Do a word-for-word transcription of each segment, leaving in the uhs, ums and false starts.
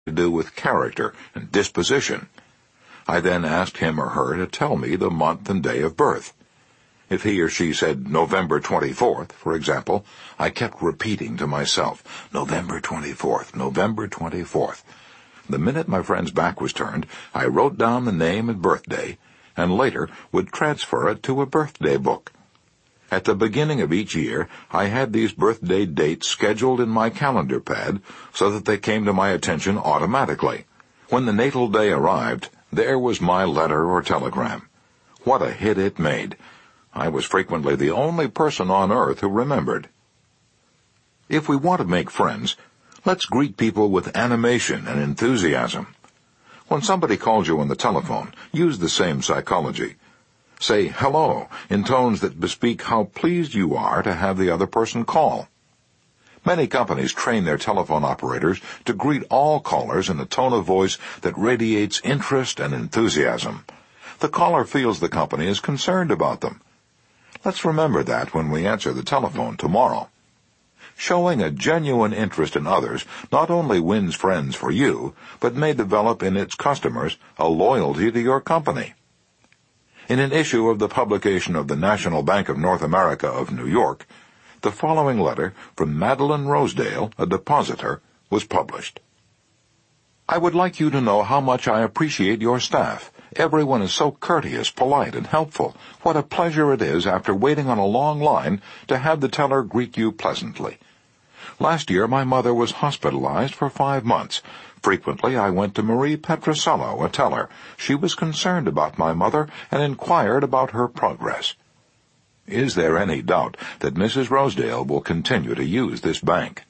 to do with character and disposition. I then asked him or her to tell me the month and day of birth. If he or she said November twenty-fourth, for example, I kept repeating to myself, November twenty-fourth, November twenty-fourth. The minute my friend's back was turned, I wrote down the name and birthday, and later would transfer it to a birthday book. At the beginning of each year, I had these birthday dates scheduled in my calendar pad so that they came to my attention automatically. When the natal day arrived, there was my letter or telegram. What a hit it made! I was frequently the only person on earth who remembered. If we want to make friends, let's greet people with animation and enthusiasm. When somebody calls you on the telephone, use the same psychology. Say hello in tones that bespeak how pleased you are to have the other person call. Many companies train their telephone operators to greet all callers in a tone of voice that radiates interest and enthusiasm. The caller feels the company is concerned about them. Let's remember that when we answer the telephone tomorrow. Showing a genuine interest in others not only wins friends for you, but may develop in its customers a loyalty to your company. In an issue of the publication of the National Bank of North America of New York, the following letter from Madeline Rosedale, a depositor, was published. I would like you to know how much I appreciate your staff. Everyone is so courteous, polite, and helpful. What a pleasure it is, after waiting on a long line, to have the teller greet you pleasantly. Last year my mother was hospitalized for five months. Frequently I went to Marie Petrosello, a teller. She was concerned about my mother and inquired about her progress. Is there any doubt that Missus Rosedale will continue to use this bank?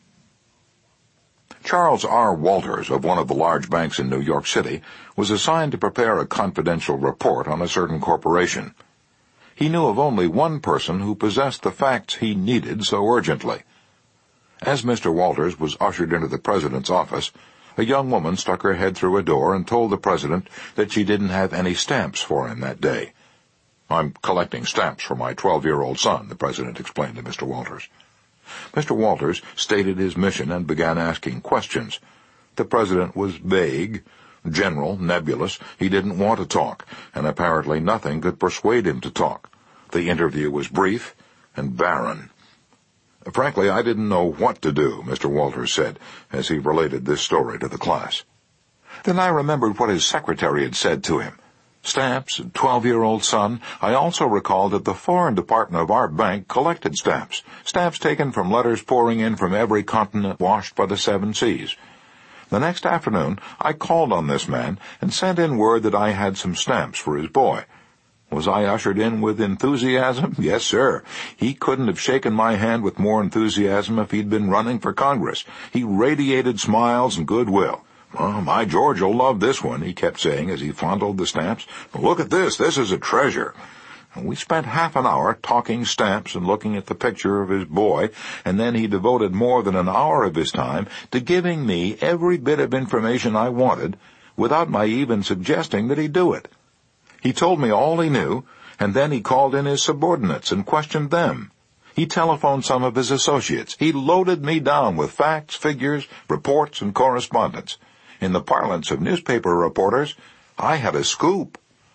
Charles R. Walters of one of the large banks in New York City was assigned to prepare a confidential report on a certain corporation. He knew of only one person who possessed the facts he needed so urgently. As Mister Walters was ushered into the president's office, a young woman stuck her head through a door and told the president that she didn't have any stamps for him that day. I'm collecting stamps for my twelve-year-old son, the president explained to Mister Walters. Mister Walters stated his mission and began asking questions. The president was vague, general, nebulous. He didn't want to talk, and apparently nothing could persuade him to talk. The interview was brief and barren. Frankly, I didn't know what to do, Mister Walters said, as he related this story to the class. Then I remembered what his secretary had said to him. Stamps, and twelve-year-old son. I also recalled that the foreign department of our bank collected stamps, stamps taken from letters pouring in from every continent washed by the seven seas. The next afternoon, I called on this man and sent in word that I had some stamps for his boy. Was I ushered in with enthusiasm? Yes, sir. He couldn't have shaken my hand with more enthusiasm if he'd been running for Congress. He radiated smiles and goodwill. Oh, my George will love this one, he kept saying as he fondled the stamps. Look at this. This is a treasure. And we spent half an hour talking stamps and looking at the picture of his boy, and then he devoted more than an hour of his time to giving me every bit of information I wanted without my even suggesting that he do it. He told me all he knew, and then he called in his subordinates and questioned them. He telephoned some of his associates. He loaded me down with facts, figures, reports, and correspondence. In the parlance of newspaper reporters, I had a scoop.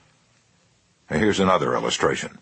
Here's another illustration.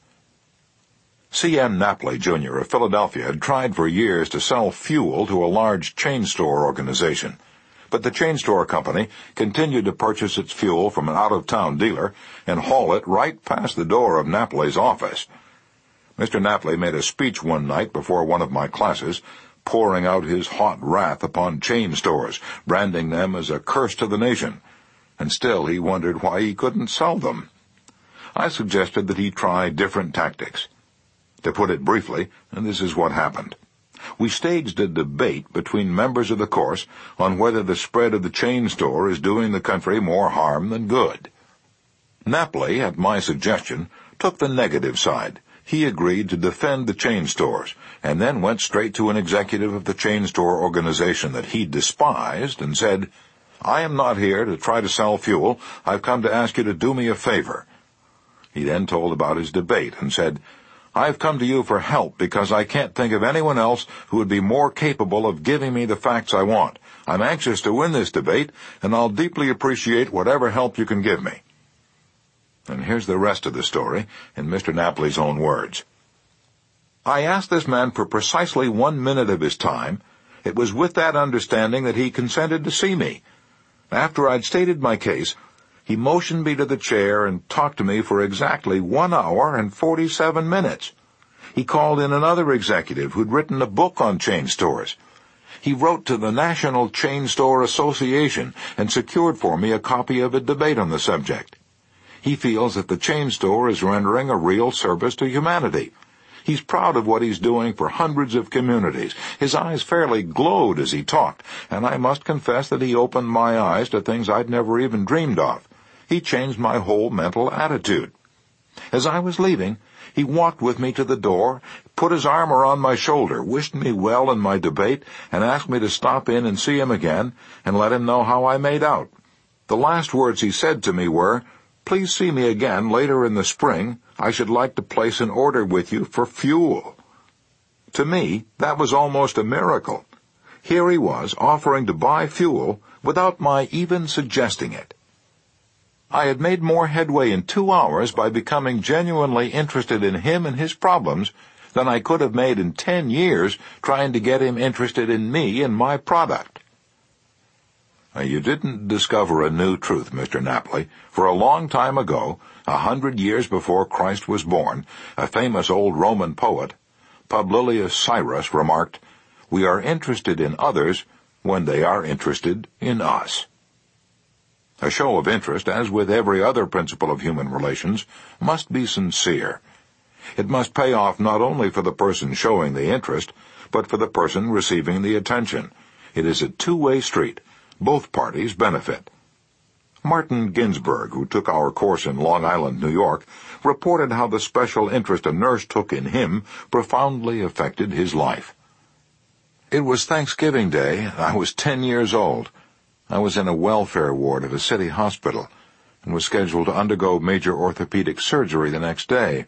C N Napoli, Junior of Philadelphia had tried for years to sell fuel to a large chain store organization, but the chain store company continued to purchase its fuel from an out-of-town dealer and haul it right past the door of Napoli's office. Mister Napoli made a speech one night before one of my classes, pouring out his hot wrath upon chain stores, branding them as a curse to the nation, and still he wondered why he couldn't sell them. I suggested that he try different tactics. To put it briefly, this is what happened. We staged a debate between members of the course on whether the spread of the chain store is doing the country more harm than good. Napoli, at my suggestion, took the negative side. He agreed to defend the chain stores, and then went straight to an executive of the chain store organization that he despised and said, I am not here to try to sell fuel. I've come to ask you to do me a favor. He then told about his debate and said, I've come to you for help because I can't think of anyone else who would be more capable of giving me the facts I want. I'm anxious to win this debate, and I'll deeply appreciate whatever help you can give me." And here's the rest of the story in Mister Napoli's own words. "I asked this man for precisely one minute of his time. It was with that understanding that he consented to see me. After I'd stated my case, he motioned me to the chair and talked to me for exactly one hour and forty-seven minutes. He called in another executive who'd written a book on chain stores. He wrote to the National Chain Store Association and secured for me a copy of a debate on the subject. He feels that the chain store is rendering a real service to humanity. He's proud of what he's doing for hundreds of communities. His eyes fairly glowed as he talked, and I must confess that he opened my eyes to things I'd never even dreamed of. He changed my whole mental attitude. As I was leaving, he walked with me to the door, put his arm around my shoulder, wished me well in my debate, and asked me to stop in and see him again and let him know how I made out. The last words he said to me were, 'Please see me again later in the spring. I should like to place an order with you for fuel.' To me, that was almost a miracle. Here he was offering to buy fuel without my even suggesting it. I had made more headway in two hours by becoming genuinely interested in him and his problems than I could have made in ten years trying to get him interested in me and my product." Now, you didn't discover a new truth, Mister Napoli. For a long time ago, a hundred years before Christ was born, a famous old Roman poet, Publilius Cyrus, remarked, "We are interested in others when they are interested in us." A show of interest, as with every other principle of human relations, must be sincere. It must pay off not only for the person showing the interest, but for the person receiving the attention. It is a two-way street. Both parties benefit. Martin Ginsburg, who took our course in Long Island, New York, reported how the special interest a nurse took in him profoundly affected his life. "It was Thanksgiving Day. I was ten years old. I was in a welfare ward of a city hospital and was scheduled to undergo major orthopedic surgery the next day.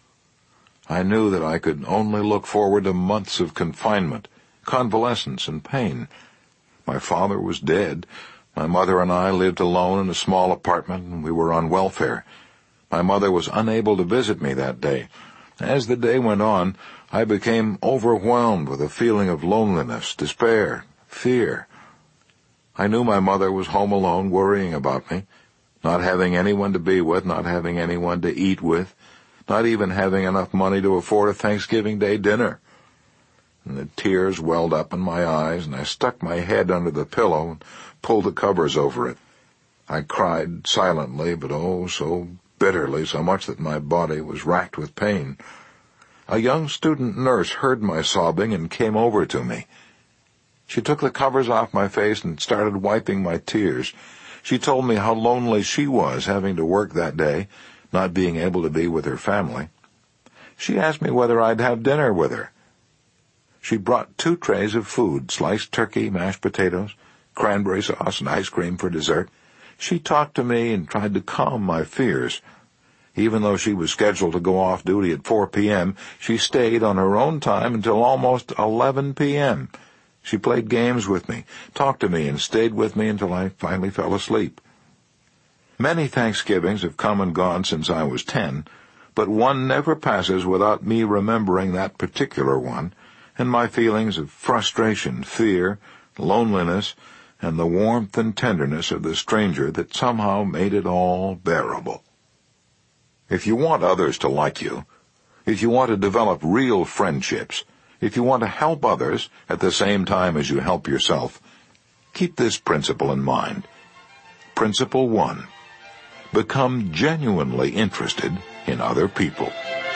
I knew that I could only look forward to months of confinement, convalescence, and pain. My father was dead. My mother and I lived alone in a small apartment, and we were on welfare. My mother was unable to visit me that day. As the day went on, I became overwhelmed with a feeling of loneliness, despair, fear. I knew my mother was home alone, worrying about me, not having anyone to be with, not having anyone to eat with, not even having enough money to afford a Thanksgiving Day dinner. And the tears welled up in my eyes, and I stuck my head under the pillow and pulled the covers over it. I cried silently, but oh, so bitterly, so much that my body was racked with pain. A young student nurse heard my sobbing and came over to me. She took the covers off my face and started wiping my tears. She told me how lonely she was having to work that day, not being able to be with her family. She asked me whether I'd have dinner with her. She brought two trays of food, sliced turkey, mashed potatoes, cranberry sauce, and ice cream for dessert. She talked to me and tried to calm my fears. Even though she was scheduled to go off duty at four p.m., she stayed on her own time until almost eleven p.m., She played games with me, talked to me, and stayed with me until I finally fell asleep. Many Thanksgivings have come and gone since I was ten, but one never passes without me remembering that particular one, and my feelings of frustration, fear, loneliness, and the warmth and tenderness of the stranger that somehow made it all bearable. If you want others to like you, if you want to develop real friendships, if you want to help others at the same time as you help yourself, keep this principle in mind. Principle one. Become genuinely interested in other people.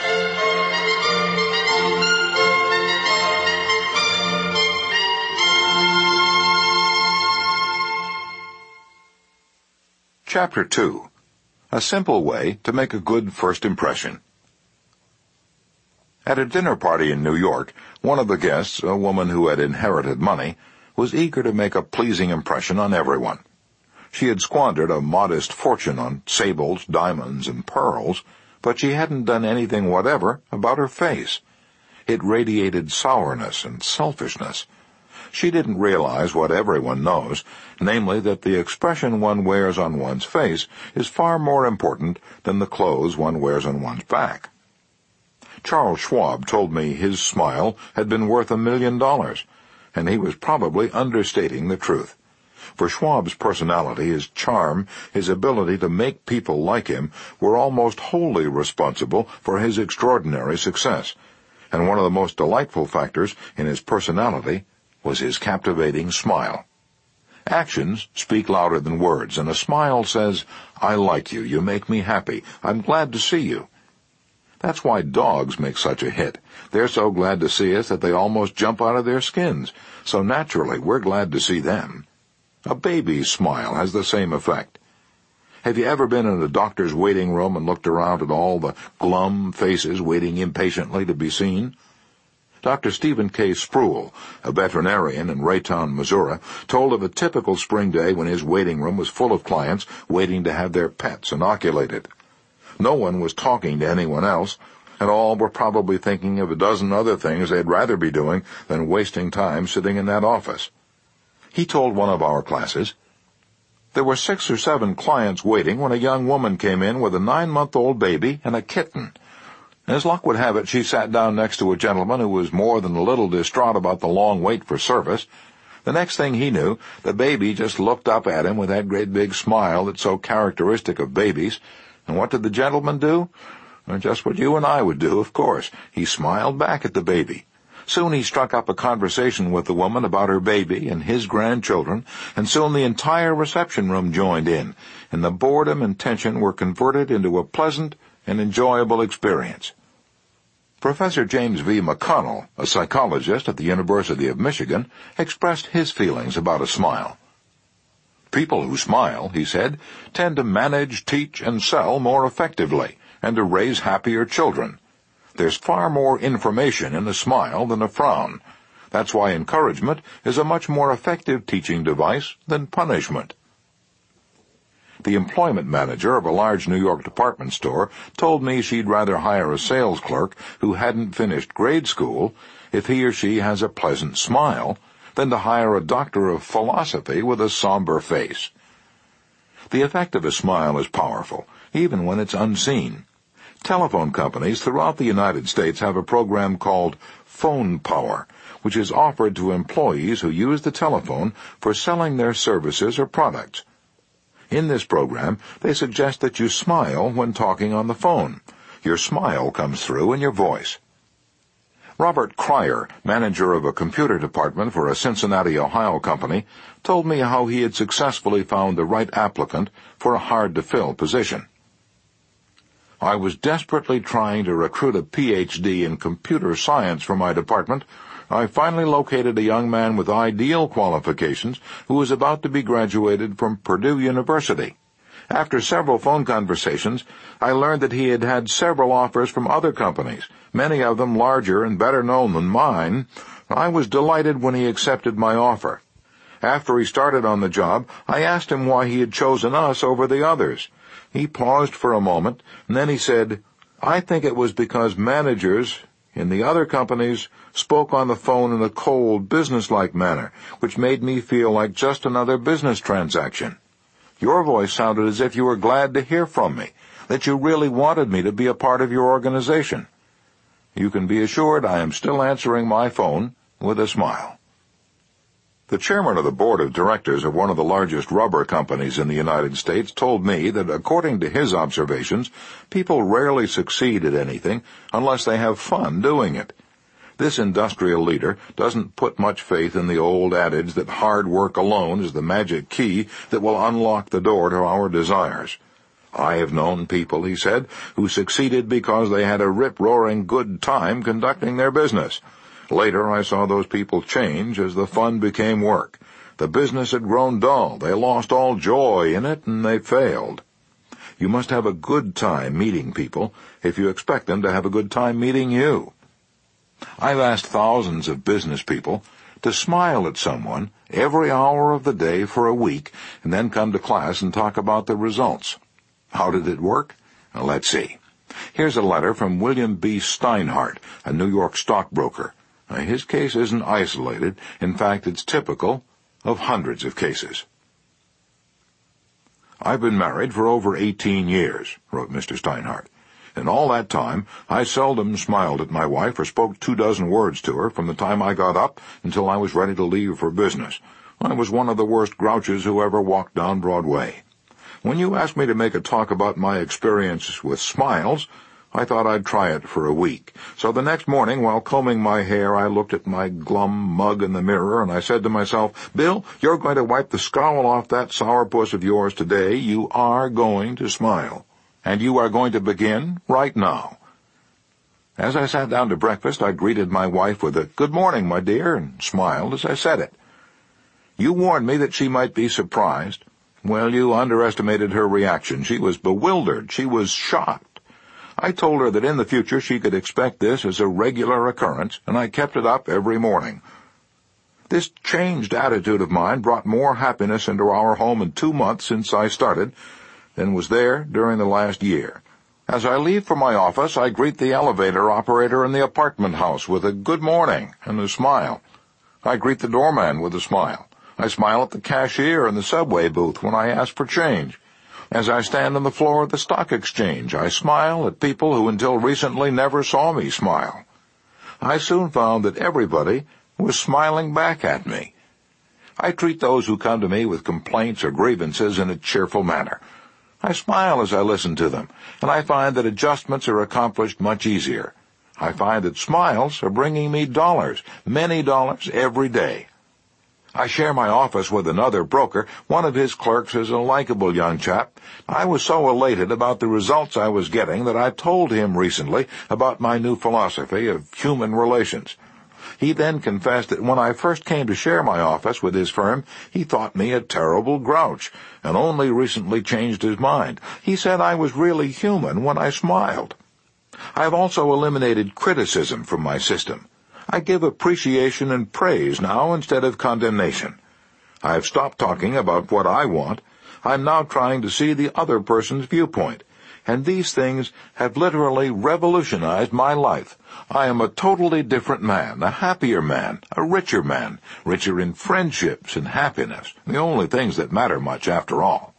Chapter two. A simple way to make a good first impression. At a dinner party in New York, one of the guests, a woman who had inherited money, was eager to make a pleasing impression on everyone. She had squandered a modest fortune on sables, diamonds, and pearls, but she hadn't done anything whatever about her face. It radiated sourness and selfishness. She didn't realize what everyone knows, namely that the expression one wears on one's face is far more important than the clothes one wears on one's back. Charles Schwab told me his smile had been worth a million dollars, and he was probably understating the truth. For Schwab's personality, his charm, his ability to make people like him were almost wholly responsible for his extraordinary success, and one of the most delightful factors in his personality was his captivating smile. Actions speak louder than words, and a smile says, "I like you, you make me happy, I'm glad to see you." That's why dogs make such a hit. They're so glad to see us that they almost jump out of their skins, so naturally we're glad to see them. A baby's smile has the same effect. Have you ever been in a doctor's waiting room and looked around at all the glum faces waiting impatiently to be seen? Doctor Stephen K. Spruill, a veterinarian in Raytown, Missouri, told of a typical spring day when his waiting room was full of clients waiting to have their pets inoculated. No one was talking to anyone else, and all were probably thinking of a dozen other things they'd rather be doing than wasting time sitting in that office. He told one of our classes, "There were six or seven clients waiting when a young woman came in with a nine-month-old baby and a kitten. As luck would have it, she sat down next to a gentleman who was more than a little distraught about the long wait for service. The next thing he knew, the baby just looked up at him with that great big smile that's so characteristic of babies. And what did the gentleman do? Well, just what you and I would do, of course. He smiled back at the baby. Soon he struck up a conversation with the woman about her baby and his grandchildren, and soon the entire reception room joined in, and the boredom and tension were converted into a pleasant and enjoyable experience." Professor James V. McConnell, a psychologist at the University of Michigan, expressed his feelings about a smile. "People who smile," he said, "tend to manage, teach, and sell more effectively, and to raise happier children. There's far more information in a smile than a frown. That's why encouragement is a much more effective teaching device than punishment." The employment manager of a large New York department store told me she'd rather hire a sales clerk who hadn't finished grade school if he or she has a pleasant smile than to hire a doctor of philosophy with a somber face. The effect of a smile is powerful, even when it's unseen. Telephone companies throughout the United States have a program called Phone Power, which is offered to employees who use the telephone for selling their services or products. In this program, they suggest that you smile when talking on the phone. Your smile comes through in your voice. Robert Cryer, manager of a computer department for a Cincinnati, Ohio company, told me how he had successfully found the right applicant for a hard-to-fill position. "I was desperately trying to recruit a P H D in computer science for my department. I finally located a young man with ideal qualifications who was about to be graduated from Purdue University. After several phone conversations, I learned that he had had several offers from other companies, many of them larger and better known than mine. I was delighted when he accepted my offer. After he started on the job, I asked him why he had chosen us over the others. He paused for a moment, and then he said, 'I think it was because managers in the other companies spoke on the phone in a cold, businesslike manner, which made me feel like just another business transaction. Your voice sounded as if you were glad to hear from me, that you really wanted me to be a part of your organization. You can be assured I am still answering my phone with a smile.'" The chairman of the board of directors of one of the largest rubber companies in the United States told me that, according to his observations, people rarely succeed at anything unless they have fun doing it. This industrial leader doesn't put much faith in the old adage that hard work alone is the magic key that will unlock the door to our desires. "I have known people," he said, "who succeeded because they had a rip-roaring good time conducting their business. Later I saw those people change as the fun became work. The business had grown dull, they lost all joy in it, and they failed." You must have a good time meeting people if you expect them to have a good time meeting you. I've asked thousands of business people to smile at someone every hour of the day for a week and then come to class and talk about the results. How did it work? Well, let's see. Here's a letter from William B. Steinhardt, a New York stockbroker. His case isn't isolated. In fact, it's typical of hundreds of cases. "I've been married for over eighteen years," wrote Mister Steinhardt. "In all that time, I seldom smiled at my wife or spoke two dozen words to her from the time I got up until I was ready to leave for business. I was one of the worst grouches who ever walked down Broadway. When you asked me to make a talk about my experience with smiles, I thought I'd try it for a week. So the next morning, while combing my hair, I looked at my glum mug in the mirror, and I said to myself, 'Bill, you're going to wipe the scowl off that sourpuss of yours today. You are going to smile. And you are going to begin right now.' As I sat down to breakfast, I greeted my wife with a 'Good morning, my dear,' and smiled as I said it. You warned me that she might be surprised. Well, you underestimated her reaction. She was bewildered. She was shocked. I told her that in the future she could expect this as a regular occurrence, and I kept it up every morning. This changed attitude of mine brought more happiness into our home in two months since I started than was there during the last year. As I leave for my office, I greet the elevator operator in the apartment house with a good morning and a smile. I greet the doorman with a smile. I smile at the cashier in the subway booth when I ask for change. As I stand on the floor of the stock exchange, I smile at people who until recently never saw me smile. I soon found that everybody was smiling back at me. I treat those who come to me with complaints or grievances in a cheerful manner. I smile as I listen to them, and I find that adjustments are accomplished much easier. I find that smiles are bringing me dollars, many dollars every day. I share my office with another broker. One of his clerks is a likable young chap. I was so elated about the results I was getting that I told him recently about my new philosophy of human relations. He then confessed that when I first came to share my office with his firm, he thought me a terrible grouch, and only recently changed his mind. He said I was really human when I smiled. I have also eliminated criticism from my system. I give appreciation and praise now instead of condemnation. I have stopped talking about what I want. I'm now trying to see the other person's viewpoint. And these things have literally revolutionized my life. I am a totally different man, a happier man, a richer man, richer in friendships and happiness, the only things that matter much after all.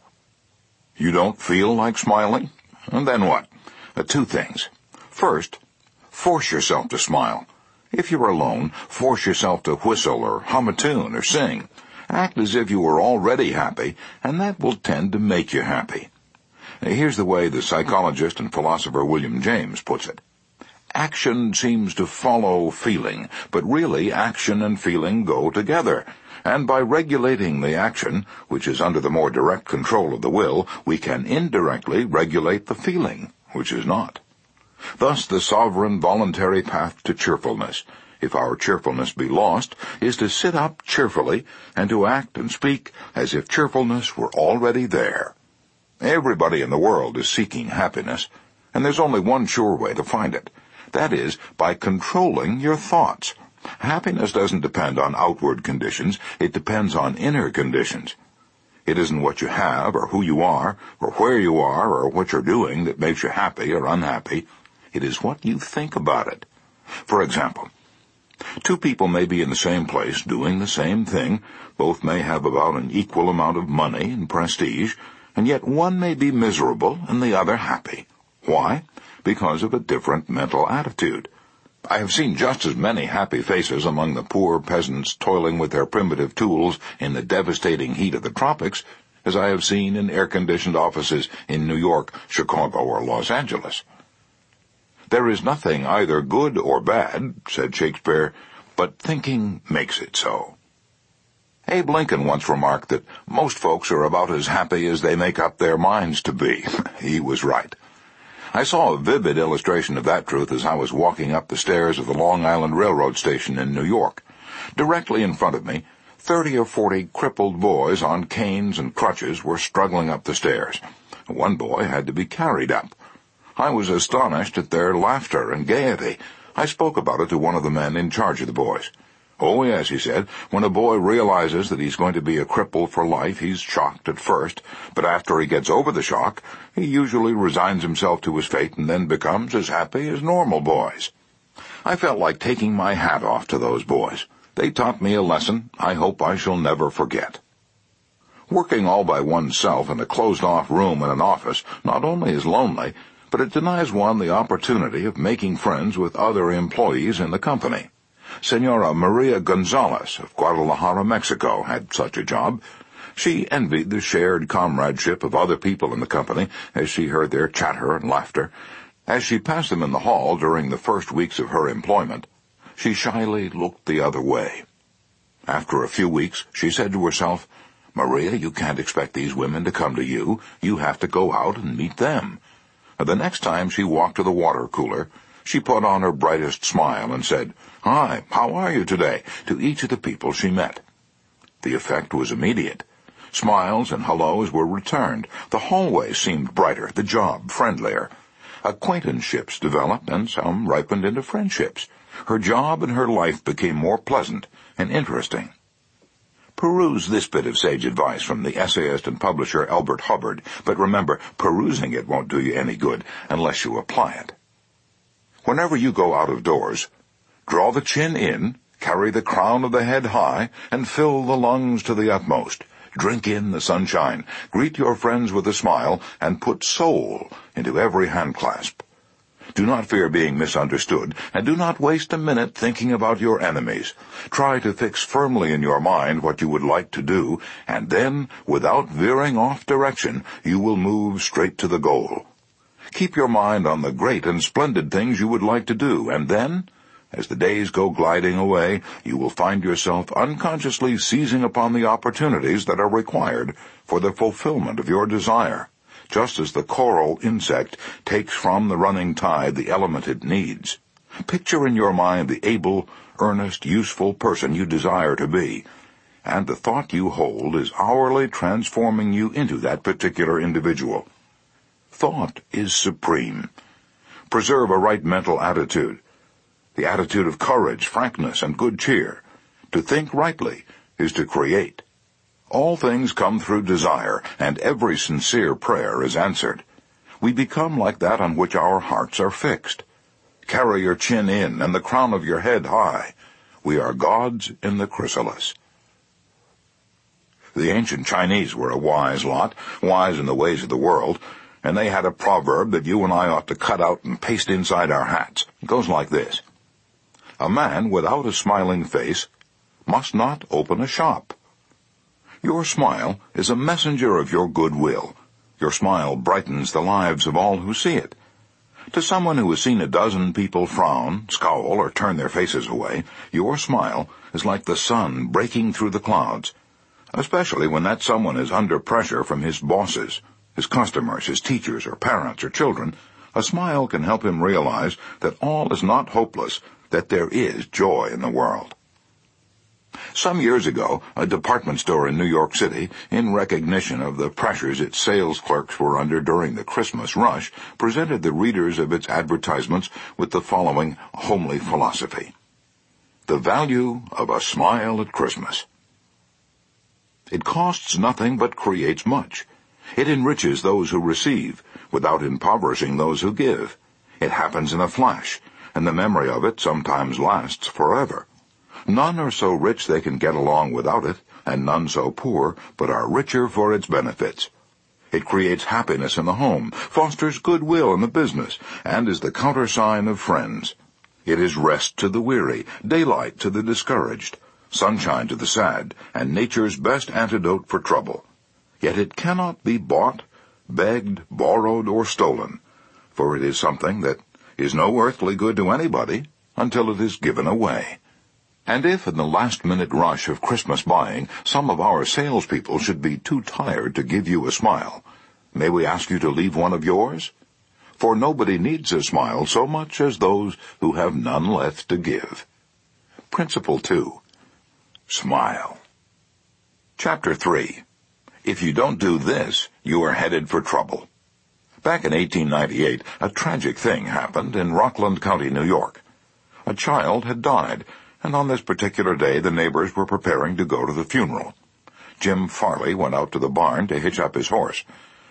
You don't feel like smiling? And then what? Uh, two things. First, force yourself to smile. If you're alone, force yourself to whistle or hum a tune or sing. Act as if you were already happy, and that will tend to make you happy. Here's the way the psychologist and philosopher William James puts it. Action seems to follow feeling, but really action and feeling go together. And by regulating the action, which is under the more direct control of the will, we can indirectly regulate the feeling, which is not. Thus the sovereign voluntary path to cheerfulness, if our cheerfulness be lost, is to sit up cheerfully and to act and speak as if cheerfulness were already there. Everybody in the world is seeking happiness, and there's only one sure way to find it. That is, by controlling your thoughts. Happiness doesn't depend on outward conditions, it depends on inner conditions. It isn't what you have or who you are or where you are or what you're doing that makes you happy or unhappy. It is what you think about it. For example, two people may be in the same place doing the same thing. Both may have about an equal amount of money and prestige, and yet one may be miserable and the other happy. Why? Because of a different mental attitude. I have seen just as many happy faces among the poor peasants toiling with their primitive tools in the devastating heat of the tropics as I have seen in air-conditioned offices in New York, Chicago, or Los Angeles. There is nothing either good or bad, said Shakespeare, but thinking makes it so. Abe Lincoln once remarked that most folks are about as happy as they make up their minds to be. He was right. I saw a vivid illustration of that truth as I was walking up the stairs of the Long Island Railroad station in New York. Directly in front of me, thirty or forty crippled boys on canes and crutches were struggling up the stairs. One boy had to be carried up. I was astonished at their laughter and gaiety. I spoke about it to one of the men in charge of the boys. Oh, yes, he said, when a boy realizes that he's going to be a cripple for life, he's shocked at first, but after he gets over the shock, he usually resigns himself to his fate and then becomes as happy as normal boys. I felt like taking my hat off to those boys. They taught me a lesson I hope I shall never forget. Working all by oneself in a closed-off room in an office not only is lonely, but it denies one the opportunity of making friends with other employees in the company. Senora Maria Gonzalez of Guadalajara, Mexico, had such a job. She envied the shared comradeship of other people in the company as she heard their chatter and laughter. As she passed them in the hall during the first weeks of her employment, she shyly looked the other way. After a few weeks, she said to herself, "Maria, you can't expect these women to come to you. You have to go out and meet them." The next time she walked to the water cooler, she put on her brightest smile and said, "Hi, how are you today?" to each of the people she met. The effect was immediate. Smiles and hellos were returned. The hallway seemed brighter, the job friendlier. Acquaintanceships developed, and some ripened into friendships. Her job and her life became more pleasant and interesting. Peruse this bit of sage advice from the essayist and publisher Elbert Hubbard, but remember, perusing it won't do you any good unless you apply it. Whenever you go out of doors, draw the chin in, carry the crown of the head high, and fill the lungs to the utmost. Drink in the sunshine, greet your friends with a smile, and put soul into every handclasp. Do not fear being misunderstood, and do not waste a minute thinking about your enemies. Try to fix firmly in your mind what you would like to do, and then, without veering off direction, you will move straight to the goal. Keep your mind on the great and splendid things you would like to do, and then, as the days go gliding away, you will find yourself unconsciously seizing upon the opportunities that are required for the fulfillment of your desire, just as the coral insect takes from the running tide the element it needs. Picture in your mind the able, earnest, useful person you desire to be, and the thought you hold is hourly transforming you into that particular individual. Thought is supreme. Preserve a right mental attitude, the attitude of courage, frankness, and good cheer. To think rightly is to create. All things come through desire, and every sincere prayer is answered. We become like that on which our hearts are fixed. Carry your chin in and the crown of your head high. We are gods in the chrysalis. The ancient Chinese were a wise lot, wise in the ways of the world, and they had a proverb that you and I ought to cut out and paste inside our hats. It goes like this: "A man without a smiling face must not open a shop." Your smile is a messenger of your goodwill. Your smile brightens the lives of all who see it. To someone who has seen a dozen people frown, scowl, or turn their faces away, your smile is like the sun breaking through the clouds, especially when that someone is under pressure from his bosses, his customers, his teachers, or parents, or children. A smile can help him realize that all is not hopeless, that there is joy in the world. Some years ago, a department store in New York City, in recognition of the pressures its sales clerks were under during the Christmas rush, presented the readers of its advertisements with the following homely philosophy: The value of a smile at Christmas. It costs nothing but creates much. It enriches those who receive, without impoverishing those who give. It happens in a flash, and the memory of it sometimes lasts forever. None are so rich they can get along without it, and none so poor but are richer for its benefits. It creates happiness in the home, fosters goodwill in the business, and is the countersign of friends. It is rest to the weary, daylight to the discouraged, sunshine to the sad, and nature's best antidote for trouble. Yet it cannot be bought, begged, borrowed, or stolen, for it is something that is no earthly good to anybody until it is given away. And if in the last-minute rush of Christmas buying some of our salespeople should be too tired to give you a smile, may we ask you to leave one of yours? For nobody needs a smile so much as those who have none left to give. Principle two. Smile. Chapter three. If you don't do this, you are headed for trouble. Back in eighteen ninety-eight, a tragic thing happened in Rockland County, New York. A child had died, and on this particular day the neighbors were preparing to go to the funeral. Jim Farley went out to the barn to hitch up his horse.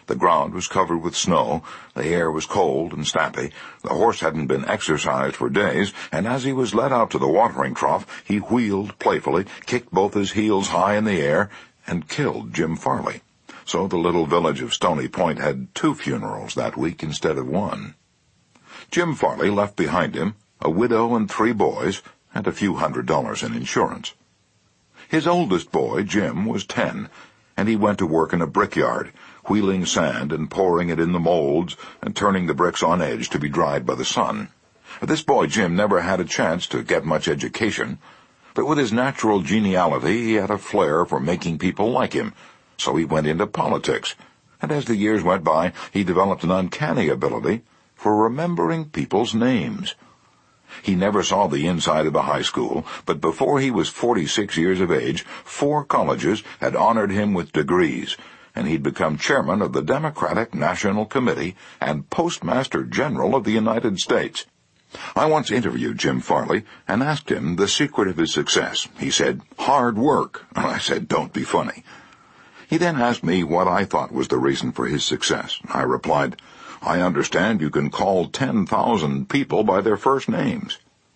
The ground was covered with snow, the air was cold and stampy, the horse hadn't been exercised for days, and as he was led out to the watering trough, he wheeled playfully, kicked both his heels high in the air, and killed Jim Farley. So the little village of Stony Point had two funerals that week instead of one. Jim Farley left behind him a widow and three boys, and a few hundred dollars in insurance. His oldest boy, Jim, was ten, and he went to work in a brickyard, wheeling sand and pouring it in the molds and turning the bricks on edge to be dried by the sun. This boy, Jim, never had a chance to get much education, but with his natural geniality he had a flair for making people like him, so he went into politics, and as the years went by, he developed an uncanny ability for remembering people's names. He never saw the inside of a high school, but before he was forty-six years of age, four colleges had honored him with degrees, and he'd become chairman of the Democratic National Committee and Postmaster General of the United States. I once interviewed Jim Farley and asked him the secret of his success. He said, "Hard work." I said, "Don't be funny." He then asked me what I thought was the reason for his success. I replied, "I understand you can call ten thousand people by their first names."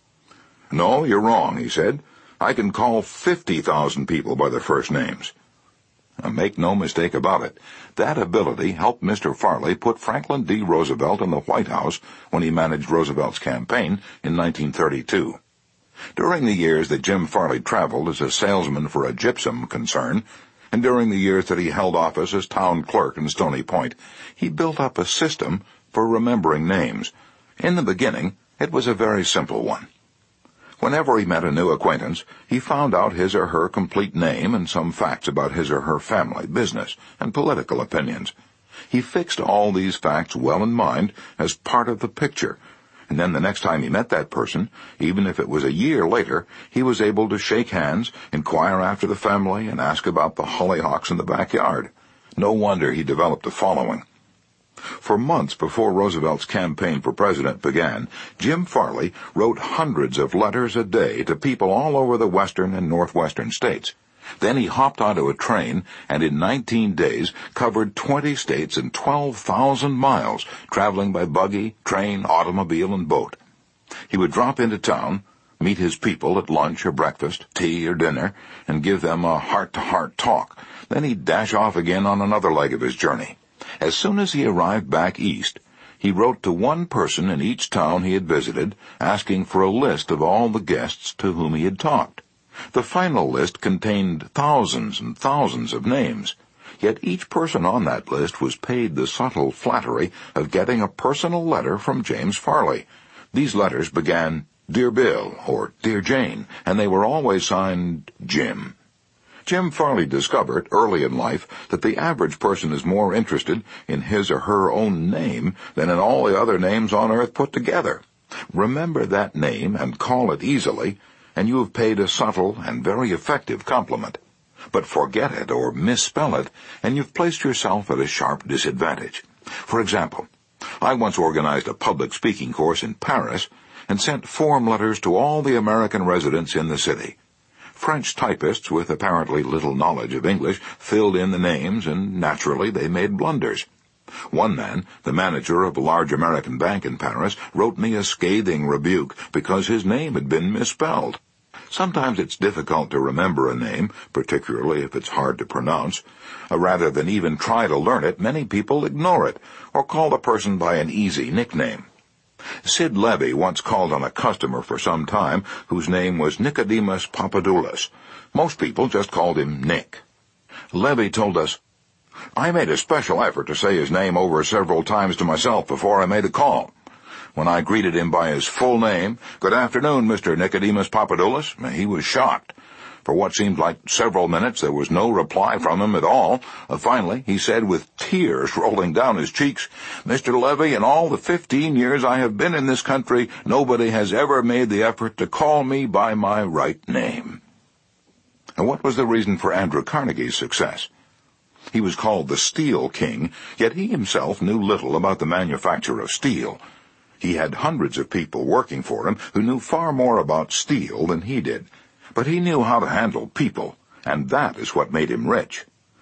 "No, you're wrong," he said. "I can call fifty thousand people by their first names." Now, make no mistake about it, that ability helped Mister Farley put Franklin D. Roosevelt in the White House when he managed Roosevelt's campaign in nineteen thirty-two. During the years that Jim Farley traveled as a salesman for a gypsum concern, and during the years that he held office as town clerk in Stony Point, he built up a system for remembering names. In the beginning, it was a very simple one. Whenever he met a new acquaintance, he found out his or her complete name and some facts about his or her family, business, and political opinions. He fixed all these facts well in mind as part of the picture, and then the next time he met that person, even if it was a year later, he was able to shake hands, inquire after the family, and ask about the hollyhocks in the backyard. No wonder he developed a following. For months before Roosevelt's campaign for president began, Jim Farley wrote hundreds of letters a day to people all over the western and northwestern states. Then he hopped onto a train and in nineteen days covered twenty states and twelve thousand miles, traveling by buggy, train, automobile, and boat. He would drop into town, meet his people at lunch or breakfast, tea or dinner, and give them a heart-to-heart talk. Then he'd dash off again on another leg of his journey. As soon as he arrived back east, he wrote to one person in each town he had visited, asking for a list of all the guests to whom he had talked. The final list contained thousands and thousands of names, yet each person on that list was paid the subtle flattery of getting a personal letter from James Farley. These letters began, "Dear Bill," or "Dear Jane," and they were always signed Jim. Jim Farley discovered early in life that the average person is more interested in his or her own name than in all the other names on earth put together. Remember that name and call it easily, and you have paid a subtle and very effective compliment. But forget it or misspell it, and you've placed yourself at a sharp disadvantage. For example, I once organized a public speaking course in Paris and sent form letters to all the American residents in the city. French typists with apparently little knowledge of English filled in the names, and naturally they made blunders. One man, the manager of a large American bank in Paris, wrote me a scathing rebuke because his name had been misspelled. Sometimes it's difficult to remember a name, particularly if it's hard to pronounce. Uh, rather than even try to learn it, many people ignore it or call the person by an easy nickname. Sid Levy once called on a customer for some time whose name was Nicodemus Papadoulas. Most people just called him Nick. Levy told us, "I made a special effort to say his name over several times to myself before I made a call. When I greeted him by his full name, 'Good afternoon, Mister Nicodemus Papadoulas,' he was shocked. For what seemed like several minutes, there was no reply from him at all. Uh, finally, he said with tears rolling down his cheeks, 'Mister Levy, in all the fifteen years I have been in this country, nobody has ever made the effort to call me by my right name.'" And what was the reason for Andrew Carnegie's success? He was called the Steel King, yet he himself knew little about the manufacture of steel. He had hundreds of people working for him who knew far more about steel than he did. But he knew how to handle people, and that is what made him rich.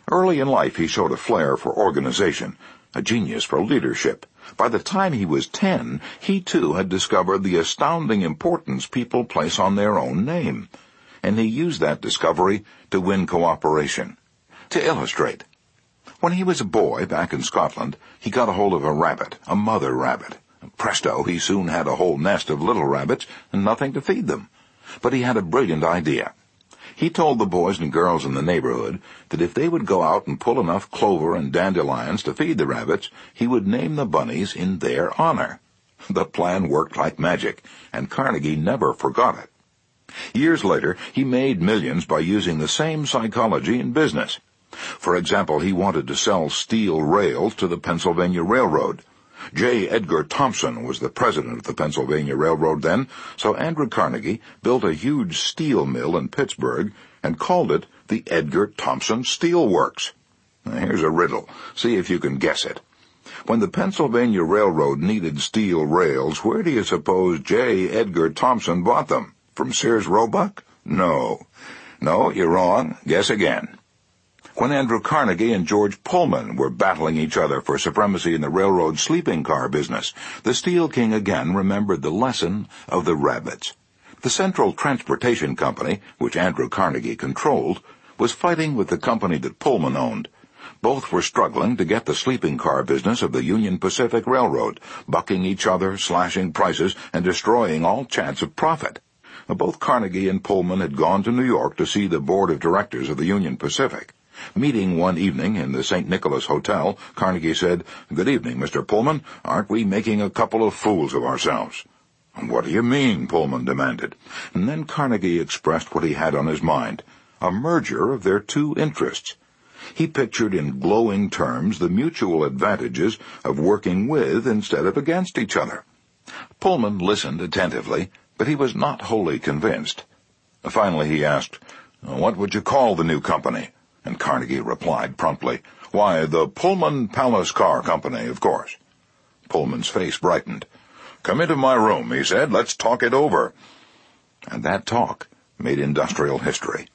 Early in life, he showed a flair for organization, a genius for leadership. By the time he was ten, he too had discovered the astounding importance people place on their own name, and he used that discovery to win cooperation. To illustrate, when he was a boy back in Scotland, he got a hold of a rabbit, a mother rabbit. Presto, he soon had a whole nest of little rabbits and nothing to feed them. But he had a brilliant idea. He told the boys and girls in the neighborhood that if they would go out and pull enough clover and dandelions to feed the rabbits, he would name the bunnies in their honor. The plan worked like magic, and Carnegie never forgot it. Years later, he made millions by using the same psychology in business. For example, he wanted to sell steel rails to the Pennsylvania Railroad. J. Edgar Thompson was the president of the Pennsylvania Railroad then, so Andrew Carnegie built a huge steel mill in Pittsburgh and called it the Edgar Thompson Steel Works. Now, here's a riddle. See if you can guess it. When the Pennsylvania Railroad needed steel rails, where do you suppose J. Edgar Thompson bought them? From Sears Roebuck? No. No, you're wrong. Guess again. When Andrew Carnegie and George Pullman were battling each other for supremacy in the railroad sleeping car business, the Steel King again remembered the lesson of the rabbits. The Central Transportation Company, which Andrew Carnegie controlled, was fighting with the company that Pullman owned. Both were struggling to get the sleeping car business of the Union Pacific Railroad, bucking each other, slashing prices, and destroying all chance of profit. Both Carnegie and Pullman had gone to New York to see the board of directors of the Union Pacific. Meeting one evening in the Saint Nicholas Hotel, Carnegie said, "Good evening, Mister Pullman. Aren't we making a couple of fools of ourselves?" "What do you mean?" Pullman demanded. And then Carnegie expressed what he had on his mind, a merger of their two interests. He pictured in glowing terms the mutual advantages of working with instead of against each other. Pullman listened attentively, but he was not wholly convinced. Finally he asked, "What would you call the new company?" And Carnegie replied promptly, "Why, the Pullman Palace Car Company, of course." Pullman's face brightened. "Come into my room," he said. "Let's talk it over." And that talk made industrial history.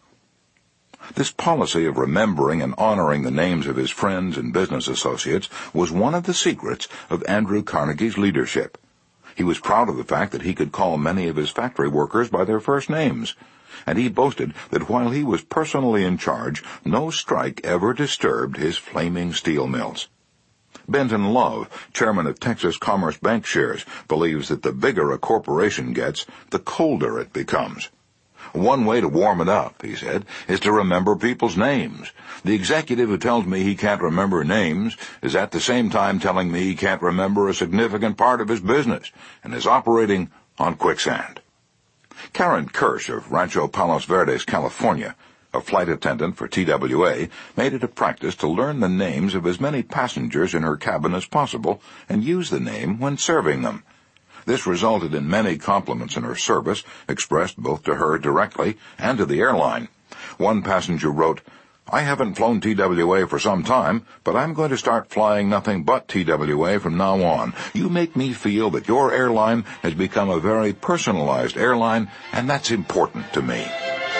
This policy of remembering and honoring the names of his friends and business associates was one of the secrets of Andrew Carnegie's leadership. He was proud of the fact that he could call many of his factory workers by their first names, and he boasted that while he was personally in charge, no strike ever disturbed his flaming steel mills. Benton Love, chairman of Texas Commerce Bank Shares, believes that the bigger a corporation gets, the colder it becomes. "One way to warm it up," he said, "is to remember people's names. The executive who tells me he can't remember names is at the same time telling me he can't remember a significant part of his business and is operating on quicksand." Karen Kirsch of Rancho Palos Verdes, California, a flight attendant for T W A, made it a practice to learn the names of as many passengers in her cabin as possible and use the name when serving them. This resulted in many compliments in her service, expressed both to her directly and to the airline. One passenger wrote, "I haven't flown T W A for some time, but I'm going to start flying nothing but T W A from now on. You make me feel that your airline has become a very personalized airline, and that's important to me."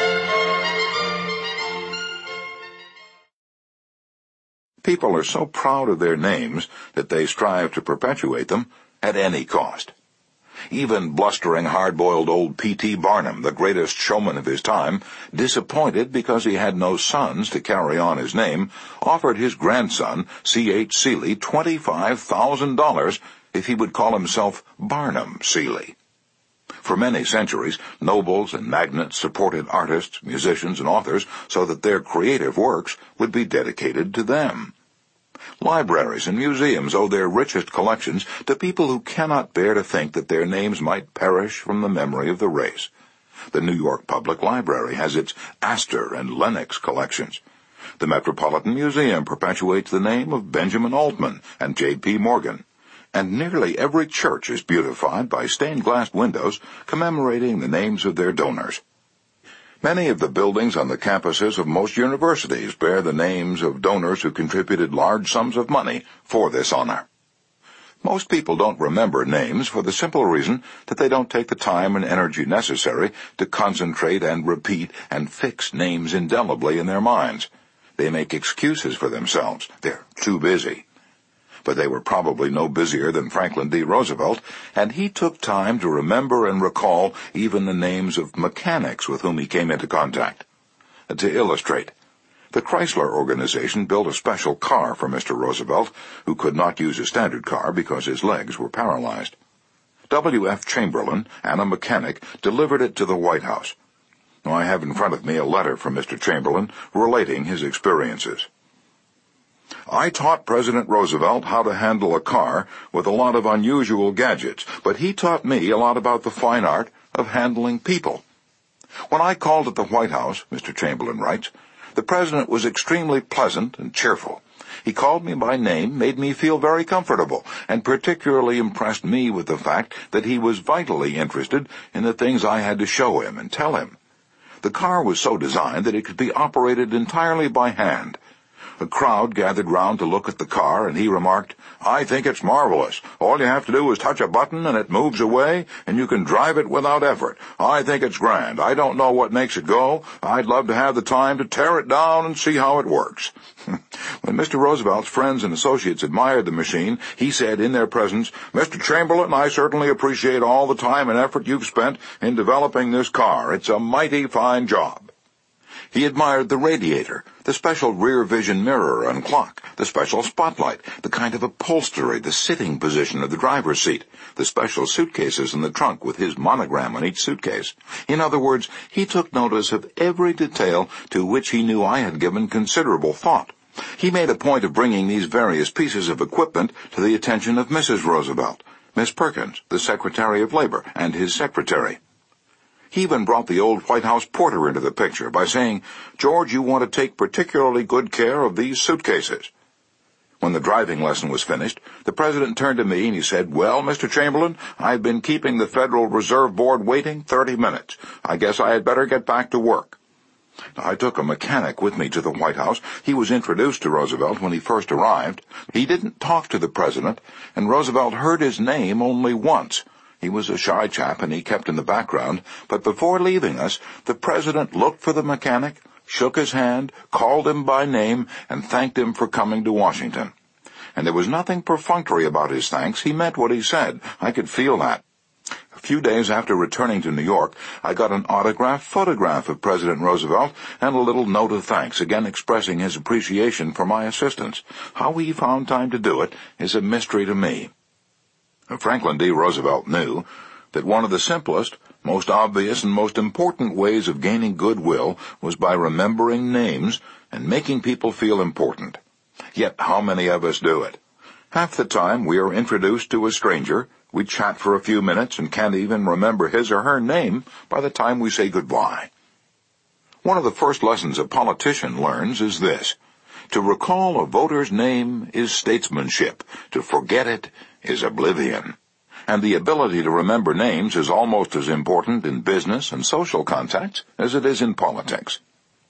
People are so proud of their names that they strive to perpetuate them at any cost. Even blustering, hard-boiled old P T Barnum, the greatest showman of his time, disappointed because he had no sons to carry on his name, offered his grandson, C H Seeley, twenty-five thousand dollars if he would call himself Barnum Seeley. For many centuries, nobles and magnates supported artists, musicians, and authors so that their creative works would be dedicated to them. Libraries and museums owe their richest collections to people who cannot bear to think that their names might perish from the memory of the race. The New York Public Library has its Astor and Lenox collections. The Metropolitan Museum perpetuates the name of Benjamin Altman and J P Morgan. And nearly every church is beautified by stained-glass windows commemorating the names of their donors. Many of the buildings on the campuses of most universities bear the names of donors who contributed large sums of money for this honor. Most people don't remember names for the simple reason that they don't take the time and energy necessary to concentrate and repeat and fix names indelibly in their minds. They make excuses for themselves. They're too busy. But they were probably no busier than Franklin D. Roosevelt, and he took time to remember and recall even the names of mechanics with whom he came into contact. To illustrate, the Chrysler organization built a special car for Mister Roosevelt, who could not use a standard car because his legs were paralyzed. W F Chamberlain and a mechanic delivered it to the White House. I have in front of me a letter from Mister Chamberlain relating his experiences. I taught President Roosevelt how to handle a car with a lot of unusual gadgets, but he taught me a lot about the fine art of handling people. When I called at the White House, Mister Chamberlain writes, the President was extremely pleasant and cheerful. He called me by name, made me feel very comfortable, and particularly impressed me with the fact that he was vitally interested in the things I had to show him and tell him. The car was so designed that it could be operated entirely by hand. A crowd gathered round to look at the car, and he remarked, I think it's marvelous. All you have to do is touch a button and it moves away, and you can drive it without effort. I think it's grand. I don't know what makes it go. I'd love to have the time to tear it down and see how it works. When Mister Roosevelt's friends and associates admired the machine, he said in their presence, Mister Chamberlain, I certainly appreciate all the time and effort you've spent in developing this car. It's a mighty fine job. He admired the radiator, the special rear vision mirror and clock, the special spotlight, the kind of upholstery, the sitting position of the driver's seat, the special suitcases in the trunk with his monogram on each suitcase. In other words, he took notice of every detail to which he knew I had given considerable thought. He made a point of bringing these various pieces of equipment to the attention of Missus Roosevelt, Miss Perkins, the Secretary of Labor, and his secretary. He even brought the old White House porter into the picture by saying, George, you want to take particularly good care of these suitcases. When the driving lesson was finished, the President turned to me and he said, Well, Mister Chamberlain, I've been keeping the Federal Reserve Board waiting thirty minutes. I guess I had better get back to work. I took a mechanic with me to the White House. He was introduced to Roosevelt when he first arrived. He didn't talk to the President, and Roosevelt heard his name only once. He was a shy chap, and he kept in the background, but before leaving us, the President looked for the mechanic, shook his hand, called him by name, and thanked him for coming to Washington. And there was nothing perfunctory about his thanks. He meant what he said. I could feel that. A few days after returning to New York, I got an autographed photograph of President Roosevelt and a little note of thanks, again expressing his appreciation for my assistance. How he found time to do it is a mystery to me. Franklin D. Roosevelt knew that one of the simplest, most obvious, and most important ways of gaining goodwill was by remembering names and making people feel important. Yet how many of us do it? Half the time we are introduced to a stranger, we chat for a few minutes and can't even remember his or her name by the time we say goodbye. One of the first lessons a politician learns is this. To recall a voter's name is statesmanship. To forget it is oblivion. And the ability to remember names is almost as important in business and social contacts as it is in politics.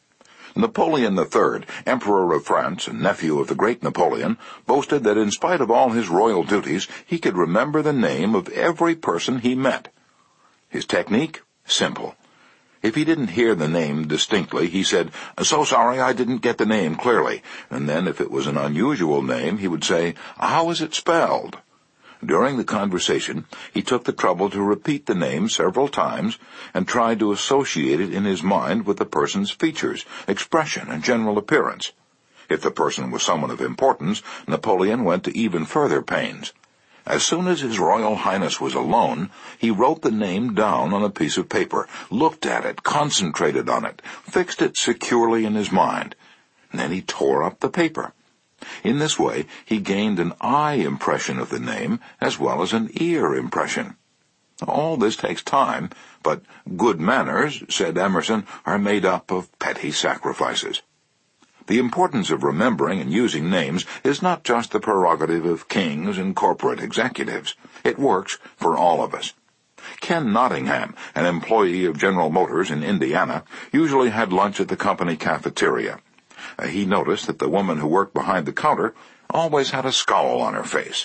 Napoleon the Third, Emperor of France and nephew of the great Napoleon, boasted that in spite of all his royal duties, he could remember the name of every person he met. His technique? Simple. If he didn't hear the name distinctly, he said, So sorry I didn't get the name clearly. And then if it was an unusual name, he would say, How is it spelled? During the conversation, he took the trouble to repeat the name several times and tried to associate it in his mind with the person's features, expression, and general appearance. If the person was someone of importance, Napoleon went to even further pains. As soon as His Royal Highness was alone, he wrote the name down on a piece of paper, looked at it, concentrated on it, fixed it securely in his mind, and then he tore up the paper. In this way, he gained an eye impression of the name as well as an ear impression. All this takes time, but good manners, said Emerson, are made up of petty sacrifices. The importance of remembering and using names is not just the prerogative of kings and corporate executives. It works for all of us. Ken Nottingham, an employee of General Motors in Indiana, usually had lunch at the company cafeteria. Uh, he noticed that the woman who worked behind the counter always had a scowl on her face.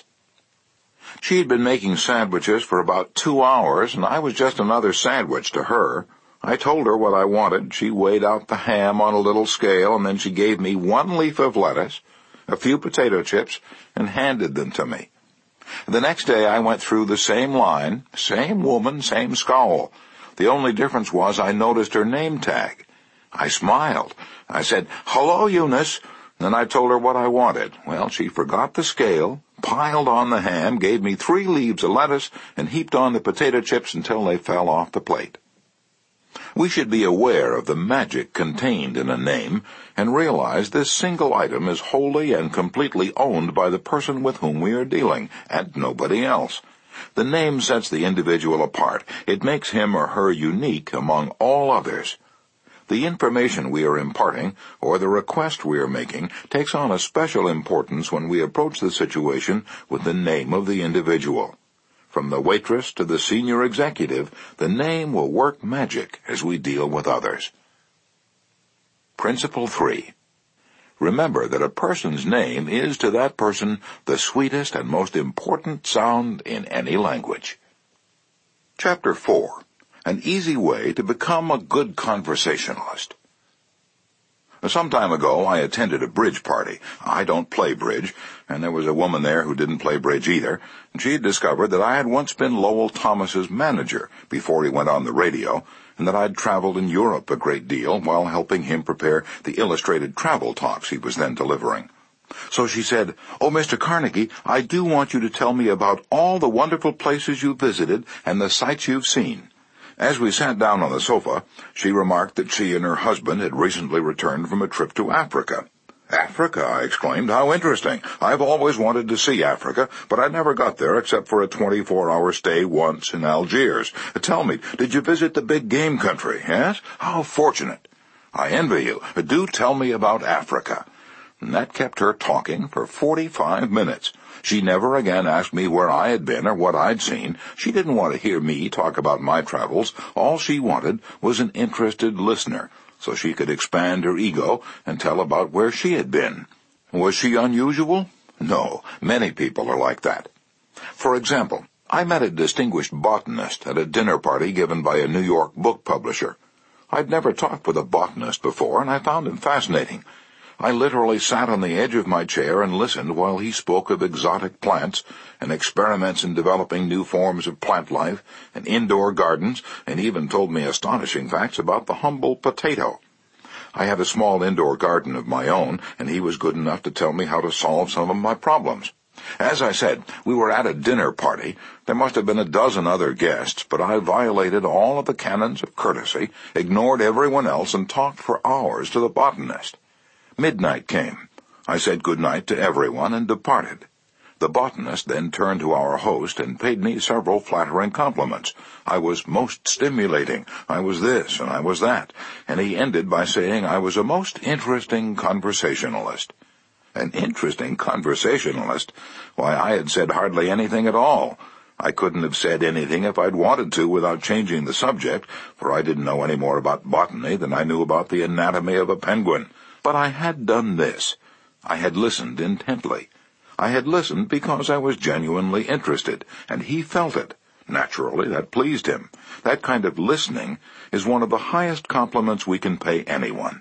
She had been making sandwiches for about two hours, and I was just another sandwich to her. I told her what I wanted. She weighed out the ham on a little scale, and then she gave me one leaf of lettuce, a few potato chips, and handed them to me. The next day I went through the same line, same woman, same scowl. The only difference was I noticed her name tag. I smiled. I said, "Hello, Eunice." Then I told her what I wanted. Well, she forgot the scale, piled on the ham, gave me three leaves of lettuce, and heaped on the potato chips until they fell off the plate. We should be aware of the magic contained in a name and realize this single item is wholly and completely owned by the person with whom we are dealing, and nobody else. The name sets the individual apart. It makes him or her unique among all others. The information we are imparting, or the request we are making, takes on a special importance when we approach the situation with the name of the individual. From the waitress to the senior executive, the name will work magic as we deal with others. Principle three. Remember that a person's name is to that person the sweetest and most important sound in any language. Chapter four. An easy way to become a good conversationalist. Some time ago, I attended a bridge party. I don't play bridge, and there was a woman there who didn't play bridge either, and she had discovered that I had once been Lowell Thomas's manager before he went on the radio, and that I'd traveled in Europe a great deal while helping him prepare the illustrated travel talks he was then delivering. So she said, "Oh, Mister Carnegie, I do want you to tell me about all the wonderful places you visited and the sights you've seen." As we sat down on the sofa, she remarked that she and her husband had recently returned from a trip to Africa. "Africa?" I exclaimed. "How interesting. I've always wanted to see Africa, but I never got there except for a twenty-four hour stay once in Algiers. Tell me, did you visit the big game country, yes? How fortunate. I envy you. Do tell me about Africa." And that kept her talking for forty-five minutes. She never again asked me where I had been or what I'd seen. She didn't want to hear me talk about my travels. All she wanted was an interested listener, so she could expand her ego and tell about where she had been. Was she unusual? No, many people are like that. For example, I met a distinguished botanist at a dinner party given by a New York book publisher. I'd never talked with a botanist before, and I found him fascinating. I literally sat on the edge of my chair and listened while he spoke of exotic plants and experiments in developing new forms of plant life and indoor gardens, and even told me astonishing facts about the humble potato. I had a small indoor garden of my own, and he was good enough to tell me how to solve some of my problems. As I said, we were at a dinner party. There must have been a dozen other guests, but I violated all of the canons of courtesy, ignored everyone else, and talked for hours to the botanist. Midnight came. I said good night to everyone and departed. The botanist then turned to our host and paid me several flattering compliments. I was most stimulating, I was this and I was that, and he ended by saying I was a most interesting conversationalist. An interesting conversationalist? Why, I had said hardly anything at all. I couldn't have said anything if I'd wanted to without changing the subject, for I didn't know any more about botany than I knew about the anatomy of a penguin. But I had done this. I had listened intently. I had listened because I was genuinely interested, and he felt it. Naturally, that pleased him. That kind of listening is one of the highest compliments we can pay anyone.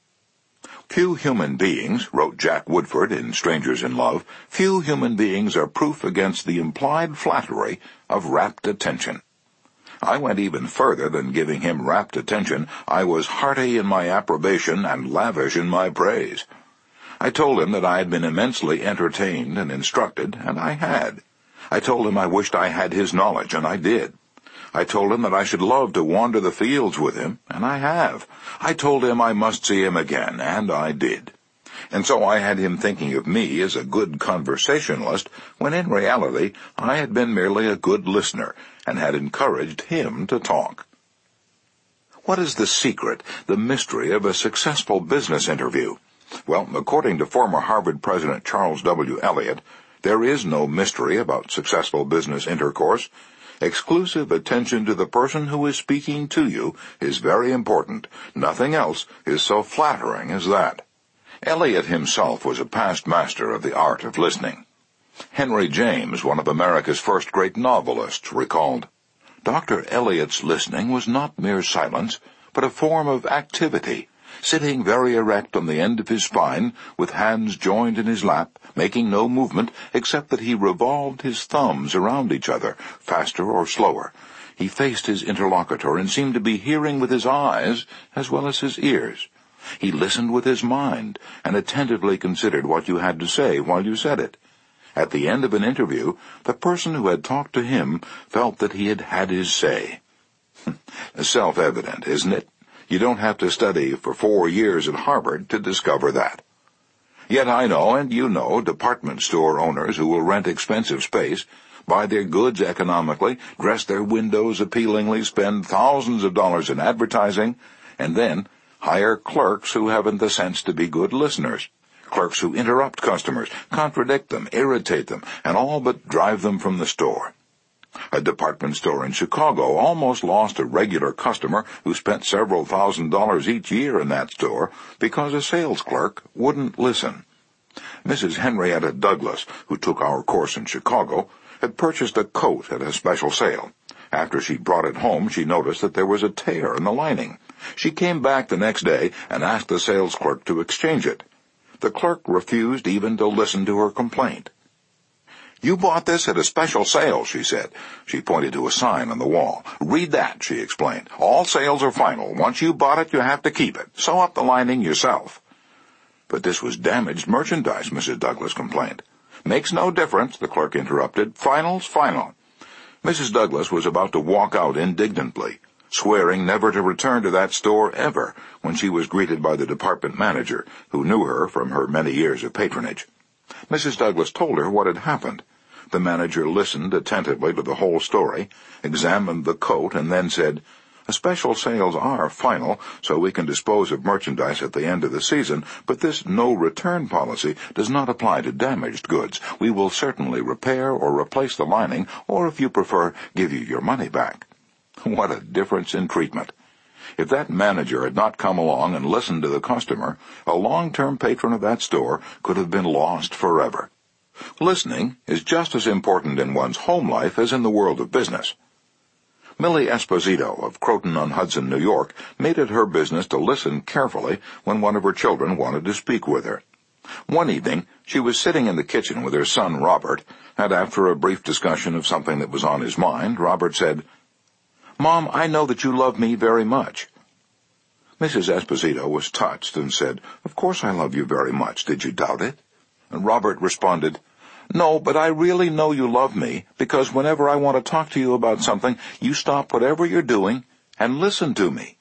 Few human beings, wrote Jack Woodford in Strangers in Love, few human beings are proof against the implied flattery of rapt attention. I went even further than giving him rapt attention. I was hearty in my approbation and lavish in my praise. I told him that I had been immensely entertained and instructed, and I had. I told him I wished I had his knowledge, and I did. I told him that I should love to wander the fields with him, and I have. I told him I must see him again, and I did. And so I had him thinking of me as a good conversationalist, when in reality I had been merely a good listener, and had encouraged him to talk. What is the secret, the mystery of a successful business interview? Well, according to former Harvard President Charles W. Eliot, there is no mystery about successful business intercourse. Exclusive attention to the person who is speaking to you is very important. Nothing else is so flattering as that. Eliot himself was a past master of the art of listening. Henry James, one of America's first great novelists, recalled, Doctor Eliot's listening was not mere silence, but a form of activity, sitting very erect on the end of his spine, with hands joined in his lap, making no movement except that he revolved his thumbs around each other, faster or slower. He faced his interlocutor and seemed to be hearing with his eyes as well as his ears. He listened with his mind and attentively considered what you had to say while you said it. At the end of an interview, the person who had talked to him felt that he had had his say. Self-evident, isn't it? You don't have to study for four years at Harvard to discover that. Yet I know, and you know, department store owners who will rent expensive space, buy their goods economically, dress their windows appealingly, spend thousands of dollars in advertising, and then hire clerks who haven't the sense to be good listeners. Clerks who interrupt customers, contradict them, irritate them, and all but drive them from the store. A department store in Chicago almost lost a regular customer who spent several thousand dollars each year in that store because a sales clerk wouldn't listen. Missus Henrietta Douglas, who took our course in Chicago, had purchased a coat at a special sale. After she brought it home, she noticed that there was a tear in the lining. She came back the next day and asked the sales clerk to exchange it. The clerk refused even to listen to her complaint. "You bought this at a special sale," she said. She pointed to a sign on the wall. "Read that," she explained. "All sales are final. Once you bought it, you have to keep it. Sew up the lining yourself." "But this was damaged merchandise," Missus Douglas complained. "Makes no difference," the clerk interrupted. "Final's final." Missus Douglas was about to walk out indignantly, swearing never to return to that store ever, when she was greeted by the department manager, who knew her from her many years of patronage. Missus Douglas told her what had happened. The manager listened attentively to the whole story, examined the coat, and then said, "Special sales are final, so we can dispose of merchandise at the end of the season, but this no-return policy does not apply to damaged goods. We will certainly repair or replace the lining, or if you prefer, give you your money back." What a difference in treatment! If that manager had not come along and listened to the customer, a long-term patron of that store could have been lost forever. Listening is just as important in one's home life as in the world of business. Millie Esposito of Croton-on-Hudson, New York, made it her business to listen carefully when one of her children wanted to speak with her. One evening, she was sitting in the kitchen with her son, Robert, and after a brief discussion of something that was on his mind, Robert said, "Mom, I know that you love me very much." Missus Esposito was touched and said, "Of course I love you very much. Did you doubt it?" And Robert responded, "No, but I really know you love me, because whenever I want to talk to you about something, you stop whatever you're doing and listen to me."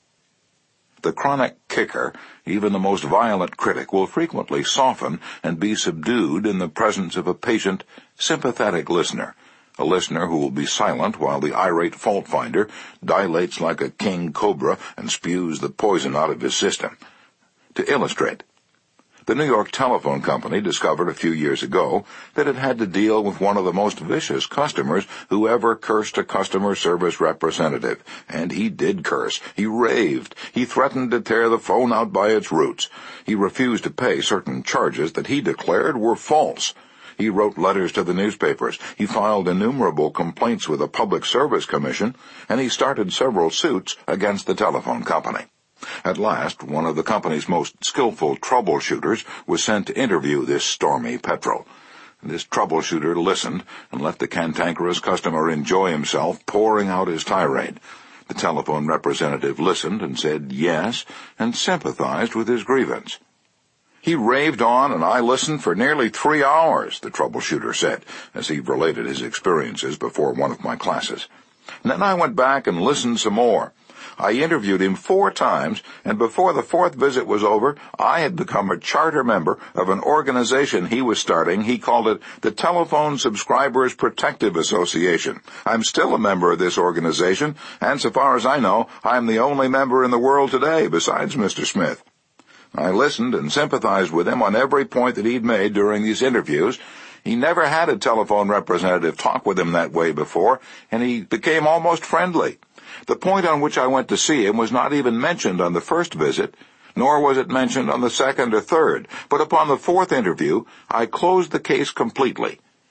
The chronic kicker, even the most violent critic, will frequently soften and be subdued in the presence of a patient, sympathetic listener, a listener who will be silent while the irate fault-finder dilates like a king cobra and spews the poison out of his system. To illustrate, the New York Telephone Company discovered a few years ago that it had to deal with one of the most vicious customers who ever cursed a customer service representative. And he did curse. He raved. He threatened to tear the phone out by its roots. He refused to pay certain charges that he declared were false. He wrote letters to the newspapers. He filed innumerable complaints with the Public Service Commission, and he started several suits against the telephone company. At last, one of the company's most skillful troubleshooters was sent to interview this stormy petrel. This troubleshooter listened and let the cantankerous customer enjoy himself, pouring out his tirade. The telephone representative listened and said yes, and sympathized with his grievance. "He raved on, and I listened for nearly three hours, the troubleshooter said, as he related his experiences before one of my classes. And then I went back and listened some more. I interviewed him four times, and before the fourth visit was over, I had become a charter member of an organization he was starting. He called it the Telephone Subscribers Protective Association. I'm still a member of this organization, and so far as I know, I'm the only member in the world today besides Mister Smith. I listened and sympathized with him on every point that he'd made during these interviews. He never had a telephone representative talk with him that way before, and he became almost friendly. The point on which I went to see him was not even mentioned on the first visit, nor was it mentioned on the second or third, but upon the fourth interview, I closed the case completely.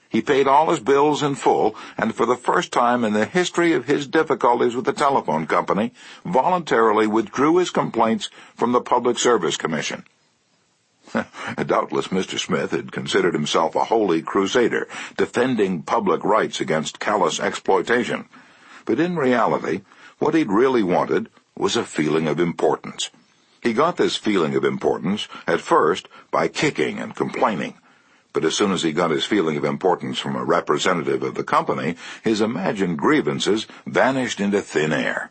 He paid all his bills in full, and for the first time in the history of his difficulties with the telephone company, voluntarily withdrew his complaints from the Public Service Commission. Doubtless Mister Smith had considered himself a holy crusader, defending public rights against callous exploitation. But in reality, what he'd really wanted was a feeling of importance. He got this feeling of importance, at first, by kicking and complaining. But as soon as he got his feeling of importance from a representative of the company, his imagined grievances vanished into thin air.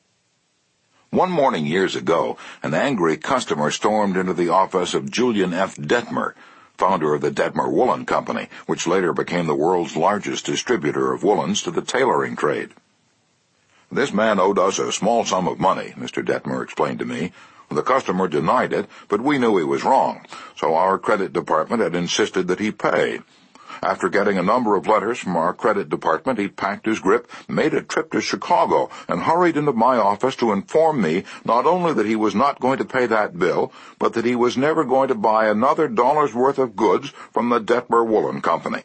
One morning years ago, an angry customer stormed into the office of Julian F. Detmer, founder of the Detmer Woolen Company, which later became the world's largest distributor of woolens to the tailoring trade. "This man owed us a small sum of money," Mister Detmer explained to me. "The customer denied it, but we knew he was wrong, so our credit department had insisted that he pay. After getting a number of letters from our credit department, he packed his grip, made a trip to Chicago, and hurried into my office to inform me not only that he was not going to pay that bill, but that he was never going to buy another dollar's worth of goods from the Detmer Woolen Company."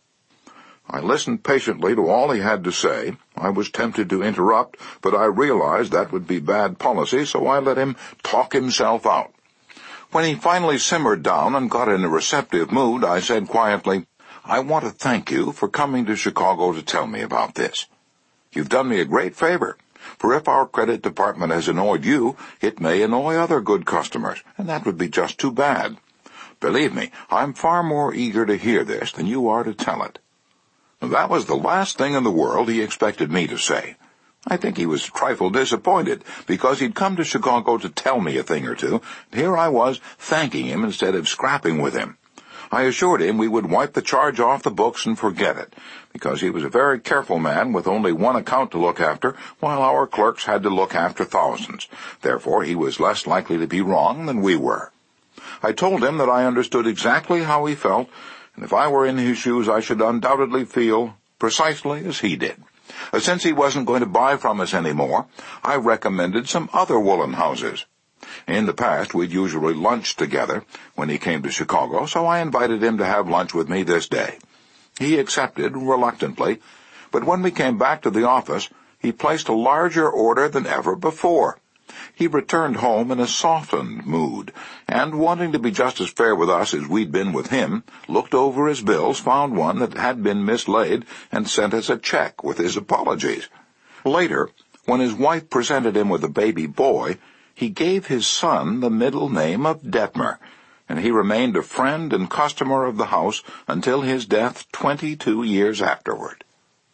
I listened patiently to all he had to say. I was tempted to interrupt, but I realized that would be bad policy, so I let him talk himself out. When he finally simmered down and got in a receptive mood, I said quietly, "I want to thank you for coming to Chicago to tell me about this. You've done me a great favor, for if our credit department has annoyed you, it may annoy other good customers, and that would be just too bad. Believe me, I'm far more eager to hear this than you are to tell it." That was the last thing in the world he expected me to say. I think he was a trifle disappointed, because he'd come to Chicago to tell me a thing or two, and here I was thanking him instead of scrapping with him. I assured him we would wipe the charge off the books and forget it, because he was a very careful man with only one account to look after, while our clerks had to look after thousands. Therefore, he was less likely to be wrong than we were. I told him that I understood exactly how he felt, and if I were in his shoes, I should undoubtedly feel precisely as he did. Since he wasn't going to buy from us anymore, I recommended some other woolen houses. In the past, we'd usually lunched together when he came to Chicago, so I invited him to have lunch with me this day. He accepted reluctantly, but when we came back to the office, he placed a larger order than ever before. He returned home in a softened mood, and, wanting to be just as fair with us as we'd been with him, looked over his bills, found one that had been mislaid, and sent us a check with his apologies. Later, when his wife presented him with a baby boy, he gave his son the middle name of Detmer, and he remained a friend and customer of the house until his death twenty-two years afterward.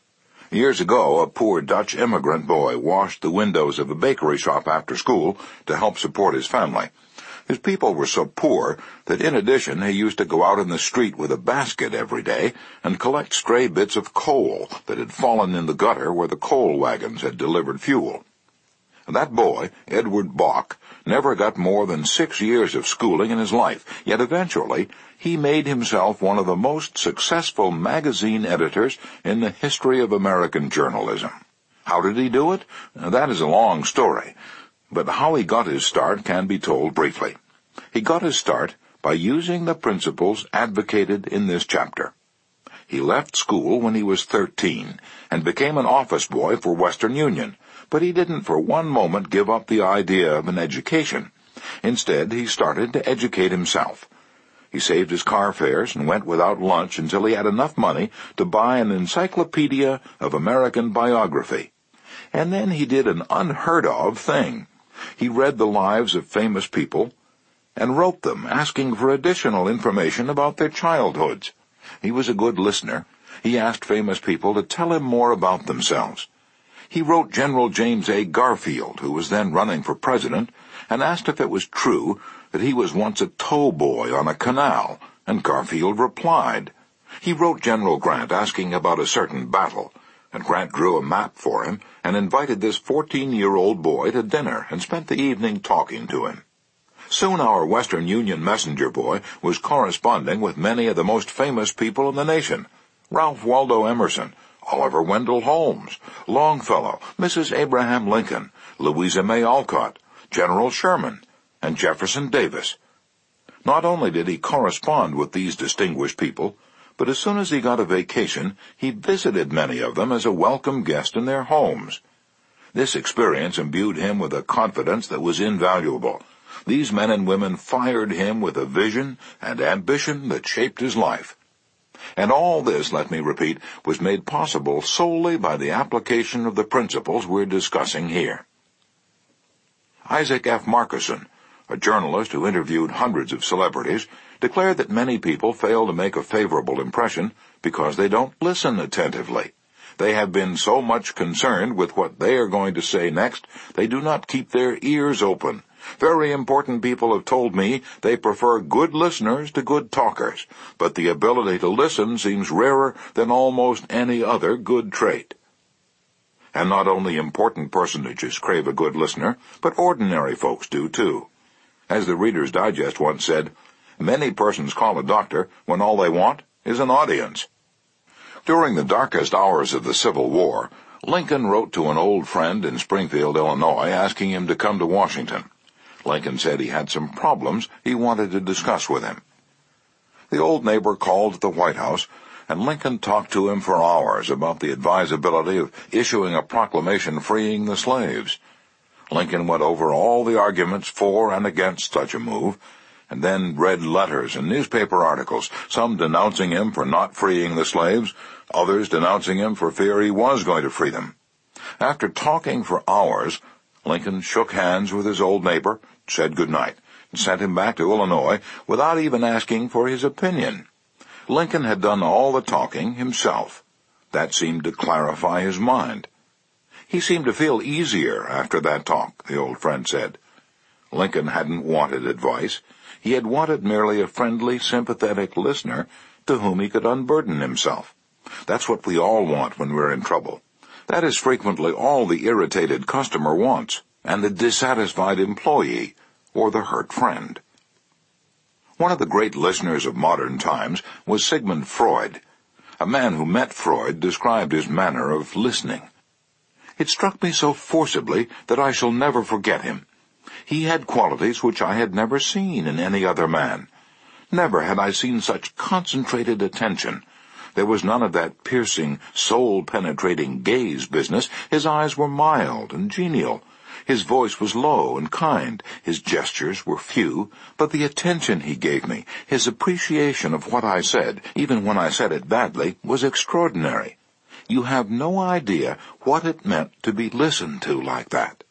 Years ago, a poor Dutch immigrant boy washed the windows of a bakery shop after school to help support his family. His people were so poor that in addition he used to go out in the street with a basket every day and collect stray bits of coal that had fallen in the gutter where the coal wagons had delivered fuel. That boy, Edward Bach, never got more than six years of schooling in his life, yet eventually he made himself one of the most successful magazine editors in the history of American journalism. How did he do it? That is a long story, but how he got his start can be told briefly. He got his start by using the principles advocated in this chapter. He left school when he was thirteen and became an office boy for Western Union, but he didn't for one moment give up the idea of an education. Instead, he started to educate himself. He saved his car fares and went without lunch until he had enough money to buy an encyclopedia of American biography. And then he did an unheard-of thing. He read the lives of famous people and wrote them, asking for additional information about their childhoods. He was a good listener. He asked famous people to tell him more about themselves. He wrote General James A. Garfield, who was then running for president, and asked if it was true that he was once a tow boy on a canal, and Garfield replied. He wrote General Grant asking about a certain battle, and Grant drew a map for him and invited this fourteen-year-old boy to dinner and spent the evening talking to him. Soon our Western Union messenger boy was corresponding with many of the most famous people in the nation: Ralph Waldo Emerson, Oliver Wendell Holmes, Longfellow, Missus Abraham Lincoln, Louisa May Alcott, General Sherman, and Jefferson Davis. Not only did he correspond with these distinguished people, but as soon as he got a vacation, he visited many of them as a welcome guest in their homes. This experience imbued him with a confidence that was invaluable. These men and women fired him with a vision and ambition that shaped his life. And all this, let me repeat, was made possible solely by the application of the principles we're discussing here. Isaac F. Marcusson, a journalist who interviewed hundreds of celebrities, declared that many people fail to make a favorable impression because they don't listen attentively. They have been so much concerned with what they are going to say next, they do not keep their ears open. Very important people have told me they prefer good listeners to good talkers, but the ability to listen seems rarer than almost any other good trait. And not only important personages crave a good listener, but ordinary folks do too. As the Reader's Digest once said, many persons call a doctor when all they want is an audience. During the darkest hours of the Civil War, Lincoln wrote to an old friend in Springfield, Illinois, asking him to come to Washington. Lincoln said he had some problems he wanted to discuss with him. The old neighbor called at the White House, and Lincoln talked to him for hours about the advisability of issuing a proclamation freeing the slaves. Lincoln went over all the arguments for and against such a move, and then read letters and newspaper articles, some denouncing him for not freeing the slaves, others denouncing him for fear he was going to free them. After talking for hours, Lincoln shook hands with his old neighbor, said good night, and sent him back to Illinois without even asking for his opinion. Lincoln had done all the talking himself. That seemed to clarify his mind. He seemed to feel easier after that talk, the old friend said. Lincoln hadn't wanted advice. He had wanted merely a friendly, sympathetic listener to whom he could unburden himself. That's what we all want when we're in trouble. That is frequently all the irritated customer wants, and the dissatisfied employee, or the hurt friend. One of the great listeners of modern times was Sigmund Freud. A man who met Freud described his manner of listening. It struck me so forcibly that I shall never forget him. He had qualities which I had never seen in any other man. Never had I seen such concentrated attention. There was none of that piercing, soul-penetrating gaze business. His eyes were mild and genial. His voice was low and kind. His gestures were few, but the attention he gave me, his appreciation of what I said, even when I said it badly, was extraordinary. You have no idea what it meant to be listened to like that.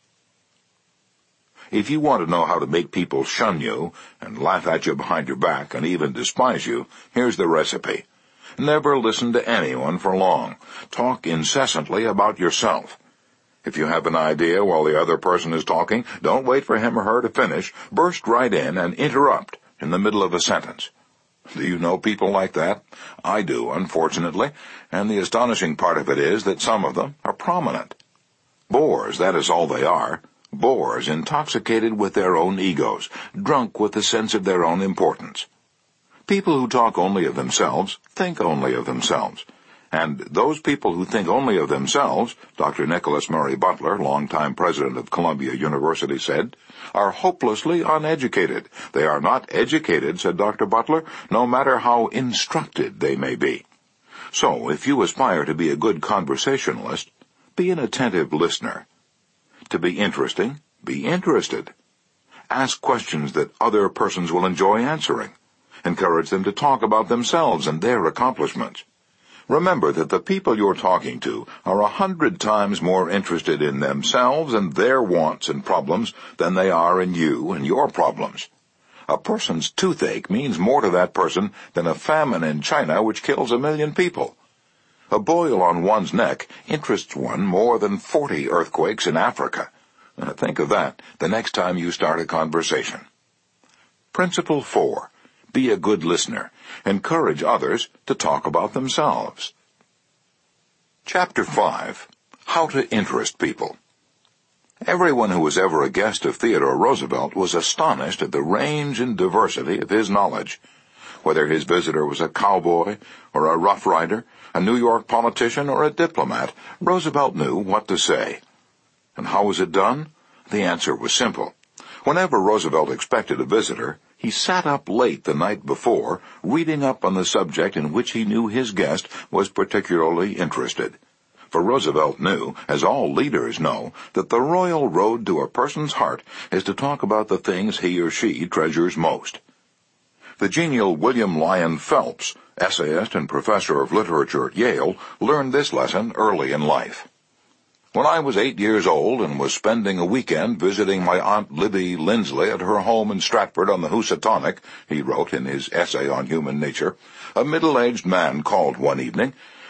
If you want to know how to make people shun you and laugh at you behind your back and even despise you, here's the recipe. Never listen to anyone for long. Talk incessantly about yourself. If you have an idea while the other person is talking, don't wait for him or her to finish. Burst right in and interrupt in the middle of a sentence. Do you know people like that? I do, unfortunately, and the astonishing part of it is that some of them are prominent. Bores, that is all they are. Bores, intoxicated with their own egos, drunk with the sense of their own importance. People who talk only of themselves think only of themselves. And those people who think only of themselves, Doctor Nicholas Murray Butler, longtime president of Columbia University, said, are hopelessly uneducated. They are not educated, said Doctor Butler, no matter how instructed they may be. So, if you aspire to be a good conversationalist, be an attentive listener. To be interesting, be interested. Ask questions that other persons will enjoy answering. Encourage them to talk about themselves and their accomplishments. Remember that the people you're talking to are a hundred times more interested in themselves and their wants and problems than they are in you and your problems. A person's toothache means more to that person than a famine in China which kills a million people. A boil on one's neck interests one more than forty earthquakes in Africa. Uh, think of that the next time you start a conversation. Principle four. Be a good listener. Encourage others to talk about themselves. Chapter five. How to Interest People. Everyone who was ever a guest of Theodore Roosevelt was astonished at the range and diversity of his knowledge. Whether his visitor was a cowboy or a rough rider, a New York politician or a diplomat, Roosevelt knew what to say. And how was it done? The answer was simple. Whenever Roosevelt expected a visitor, He sat up late the night before, reading up on the subject in which he knew his guest was particularly interested. For Roosevelt knew, as all leaders know, that the royal road to a person's heart is to talk about the things he or she treasures most. The genial William Lyon Phelps, essayist and professor of literature at Yale, learned this lesson early in life. When I was eight years old and was spending a weekend visiting my Aunt Libby Lindsley at her home in Stratford on the Housatonic, he wrote in his essay on human nature, a middle-aged man called one evening